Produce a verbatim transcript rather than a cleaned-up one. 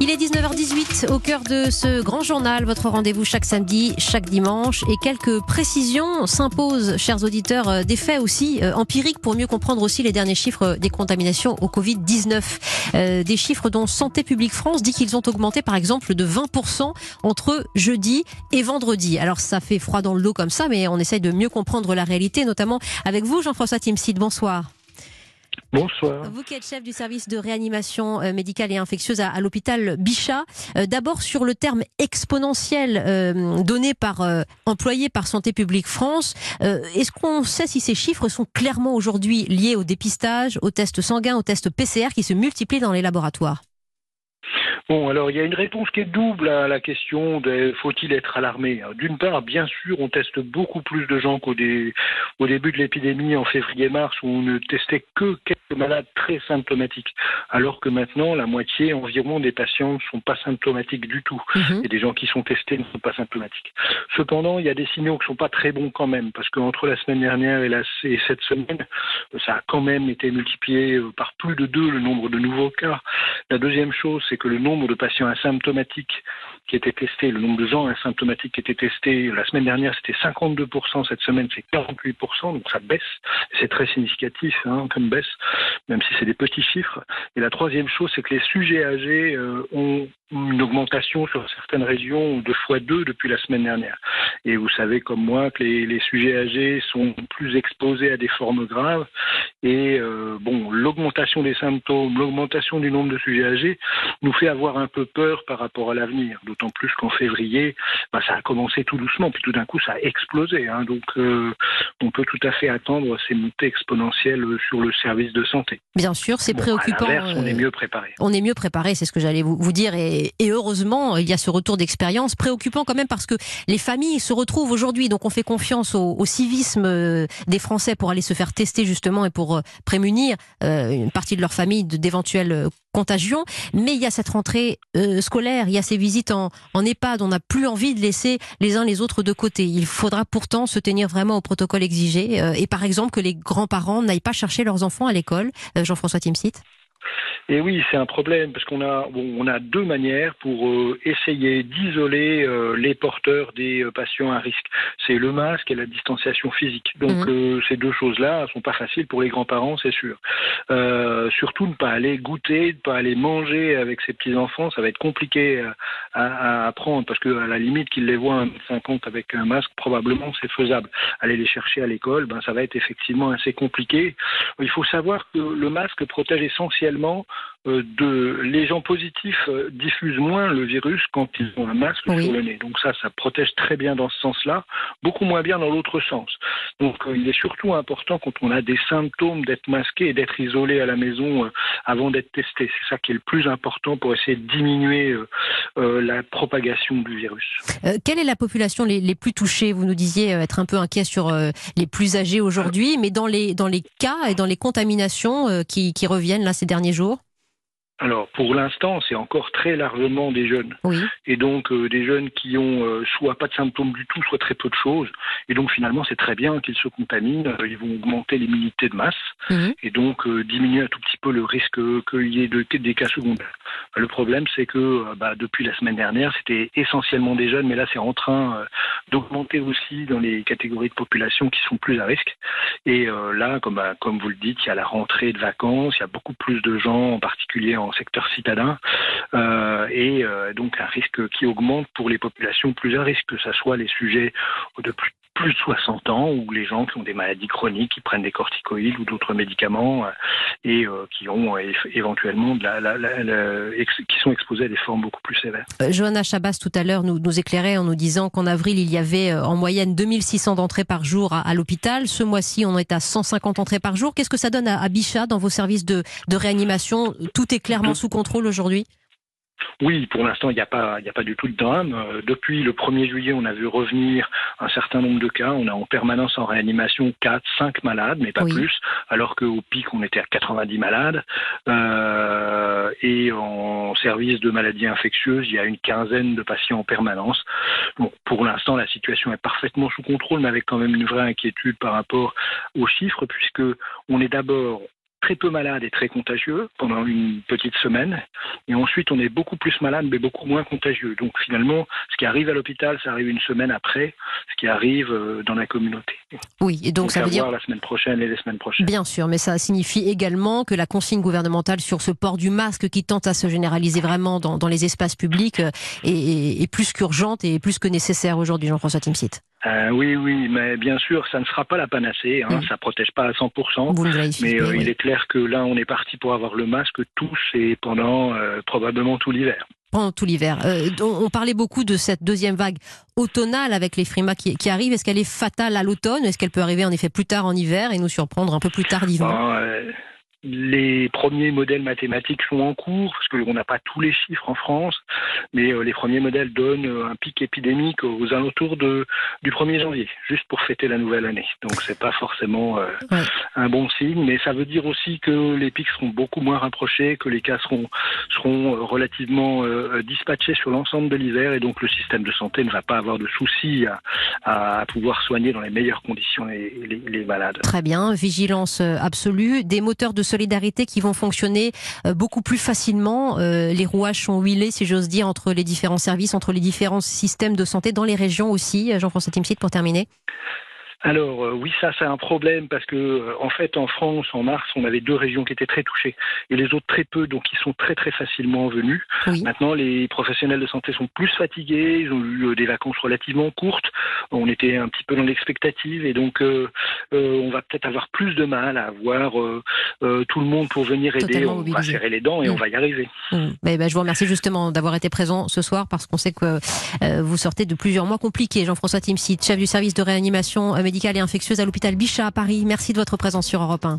Il est dix-neuf heures dix-huit, au cœur de ce grand journal, votre rendez-vous chaque samedi, chaque dimanche. Et quelques précisions s'imposent, chers auditeurs, des faits aussi euh, empiriques pour mieux comprendre aussi les derniers chiffres des contaminations au covid dix-neuf. Euh, des chiffres dont Santé publique France dit qu'ils ont augmenté par exemple de vingt pour cent entre jeudi et vendredi. Alors ça fait froid dans le dos comme ça, mais on essaye de mieux comprendre la réalité, notamment avec vous, Jean-François Timsit. Bonsoir. Bonsoir. Vous qui êtes chef du service de réanimation médicale et infectieuse à, à l'hôpital Bichat. Euh, d'abord sur le terme exponentiel euh, donné par euh, employé par Santé publique France. Euh, est-ce qu'on sait si ces chiffres sont clairement aujourd'hui liés au dépistage, aux tests sanguins, aux tests P C R qui se multiplient dans les laboratoires ? Bon, alors il y a une réponse qui est double à la question de faut-il être alarmé. D'une part, bien sûr, on teste beaucoup plus de gens qu'au dé, au début de l'épidémie en février-mars où on ne testait que quelques malades très symptomatiques, alors que maintenant la moitié environ des patients ne sont pas symptomatiques du tout. Mmh. Et des gens qui sont testés ne sont pas symptomatiques. Cependant, il y a des signaux qui ne sont pas très bons quand même, parce qu'entre la semaine dernière et, la, et cette semaine, ça a quand même été multiplié par plus de deux le nombre de nouveaux cas. La deuxième chose, c'est que le nombre Le nombre de patients asymptomatiques qui étaient testés, le nombre de gens asymptomatiques qui étaient testés, la semaine dernière c'était cinquante-deux pour cent, cette semaine c'est quarante-huit pour cent, donc ça baisse, c'est très significatif hein, comme baisse, même si c'est des petits chiffres. Et la troisième chose, c'est que les sujets âgés euh, ont une augmentation sur certaines régions de fois deux depuis la semaine dernière. Et vous savez comme moi que les, les sujets âgés sont plus exposés à des formes graves. Et euh, bon, l'augmentation des symptômes, l'augmentation du nombre de sujets âgés nous fait avoir un peu peur par rapport à l'avenir. D'autant plus qu'en février, bah, ça a commencé tout doucement, puis tout d'un coup ça a explosé. Hein. Donc euh, on peut tout à fait attendre ces montées exponentielles sur le service de santé. Bien sûr, c'est bon, préoccupant. À l'inverse, on est mieux préparé. On est mieux préparé, c'est ce que j'allais vous, vous dire. Et, et heureusement, il y a ce retour d'expérience. Préoccupant quand même parce que les familles se retrouvent aujourd'hui. Donc on fait confiance au, au civisme des Français pour aller se faire tester justement et pour prémunir euh, une partie de leur famille de, d'éventuelles contagions. Mais il y a cette rentrée euh, scolaire, il y a ces visites en, en EHPAD. On n'a plus envie de laisser les uns les autres de côté. Il faudra pourtant se tenir vraiment au protocole exigé. Euh, et par exemple, que les grands-parents n'aillent pas chercher leurs enfants à l'école. Euh, Jean-François Timsit. Et oui, c'est un problème parce qu'on a bon, on a deux manières pour euh, essayer d'isoler euh, les porteurs des euh, patients à risque. C'est le masque et la distanciation physique. Donc mmh. euh, ces deux choses-là sont pas faciles pour les grands-parents, c'est sûr. Euh, surtout ne pas aller goûter, ne pas aller manger avec ses petits-enfants, ça va être compliqué à, à, à apprendre parce que à la limite qu'ils les voient un mètre cinquante avec un masque, probablement c'est faisable. Aller les chercher à l'école, ben ça va être effectivement assez compliqué. Il faut savoir que le masque protège essentiellement de les gens positifs diffusent moins le virus quand ils ont un masque oui. sur le nez. Donc ça, ça protège très bien dans ce sens-là, beaucoup moins bien dans l'autre sens. Donc il est surtout important quand on a des symptômes d'être masqué et d'être isolé à la maison avant d'être testé. C'est ça qui est le plus important pour essayer de diminuer euh, la propagation du virus. Euh, quelle est la population les, les plus touchées ? Vous nous disiez être un peu inquiet sur euh, les plus âgés aujourd'hui, mais dans les, dans les cas et dans les contaminations euh, qui, qui reviennent là ces derniers jours ? Alors, pour l'instant, c'est encore très largement des jeunes. Oui. Et donc, euh, des jeunes qui ont euh, soit pas de symptômes du tout, soit très peu de choses. Et donc, finalement, c'est très bien qu'ils se contaminent. Euh, ils vont augmenter l'immunité de masse. Mmh. Et donc, euh, diminuer un tout petit peu le risque euh, qu'il y ait de, des cas secondaires. Le problème, c'est que euh, bah, depuis la semaine dernière, c'était essentiellement des jeunes. Mais là, c'est en train euh, d'augmenter aussi dans les catégories de population qui sont plus à risque. Et euh, là, comme, bah, comme vous le dites, il y a la rentrée de vacances. Il y a beaucoup plus de gens, en particulier en secteur citadin, euh, et euh, donc un risque qui augmente pour les populations plus à risque, que ce soit les sujets de plus, plus de soixante ans ou les gens qui ont des maladies chroniques, qui prennent des corticoïdes ou d'autres médicaments euh, et euh, qui ont euh, éventuellement de la, la, la, la, ex, qui sont exposés à des formes beaucoup plus sévères. Euh, Johanna Chabas tout à l'heure nous, nous éclairait en nous disant qu'en avril il y avait euh, en moyenne deux mille six cents entrées par jour à, à l'hôpital. Ce mois-ci on est à cent cinquante entrées par jour. Qu'est-ce que ça donne à, à Bichat dans vos services de, de réanimation ? Tout est clairement sous contrôle aujourd'hui ? Oui, pour l'instant, il n'y a pas, il n'y a pas du tout de drame. Euh, depuis le premier juillet, on a vu revenir un certain nombre de cas. On a en permanence en réanimation quatre, cinq malades, mais pas oui. plus, alors qu'au pic, on était à quatre-vingt-dix malades. Euh, et en service de maladies infectieuses, il y a une quinzaine de patients en permanence. Bon, pour l'instant, la situation est parfaitement sous contrôle, mais avec quand même une vraie inquiétude par rapport aux chiffres, puisque on est d'abord très peu malade et très contagieux pendant une petite semaine. Et ensuite, on est beaucoup plus malade, mais beaucoup moins contagieux. Donc finalement, ce qui arrive à l'hôpital, ça arrive une semaine après ce qui arrive dans la communauté. Oui, et donc, donc ça veut dire la semaine prochaine et les semaines prochaines. Bien sûr, mais ça signifie également que la consigne gouvernementale sur ce port du masque qui tente à se généraliser vraiment dans, dans les espaces publics est, est, est plus qu'urgente et plus que nécessaire aujourd'hui, Jean-François Timsit. Euh, oui, oui, mais bien sûr, ça ne sera pas la panacée, hein, mmh. ça ne protège pas à cent pour cent, Vous mais euh, oui. il est clair que là, on est parti pour avoir le masque tous et pendant euh, probablement tout l'hiver. Pendant tout l'hiver. Euh, on parlait beaucoup de cette deuxième vague automnale avec les frimas qui, qui arrivent. Est-ce qu'elle est fatale à l'automne ? Est-ce qu'elle peut arriver en effet plus tard en hiver et nous surprendre un peu plus tardivement ? euh, Les premiers modèles mathématiques sont en cours, parce qu'on n'a pas tous les chiffres en France, mais euh, les premiers modèles donnent un pic épidémique aux alentours de, du premier janvier, juste pour fêter la nouvelle année. Donc c'est pas forcément euh, ouais. un bon signe, mais ça veut dire aussi que les pics seront beaucoup moins rapprochés, que les cas seront, seront relativement euh, dispatchés sur l'ensemble de l'hiver, et donc le système de santé ne va pas avoir de soucis à, à pouvoir soigner dans les meilleures conditions les, les, les malades. Très bien, vigilance absolue, des moteurs de solidarité qui vont fonctionner beaucoup plus facilement. Euh, les rouages sont huilés, si j'ose dire, entre les différents services, entre les différents systèmes de santé dans les régions aussi. Jean-François Timsit, pour terminer. Alors euh, oui, ça c'est un problème parce que euh, en fait en France en mars on avait deux régions qui étaient très touchées et les autres très peu, donc ils sont très très facilement venus. Oui. Maintenant les professionnels de santé sont plus fatigués, ils ont eu euh, des vacances relativement courtes, on était un petit peu dans l'expectative et donc euh, euh, on va peut-être avoir plus de mal à avoir euh, euh, tout le monde pour venir aider. Totalement on mobilisé. Va serrer les dents et mmh. on va y arriver. Mmh. Mais, ben, je vous remercie justement d'avoir été présent ce soir parce qu'on sait que euh, vous sortez de plusieurs mois compliqués. Jean-François Timsit, chef du service de réanimation médicale et infectieuse à l'hôpital Bichat à Paris. Merci de votre présence sur Europe un.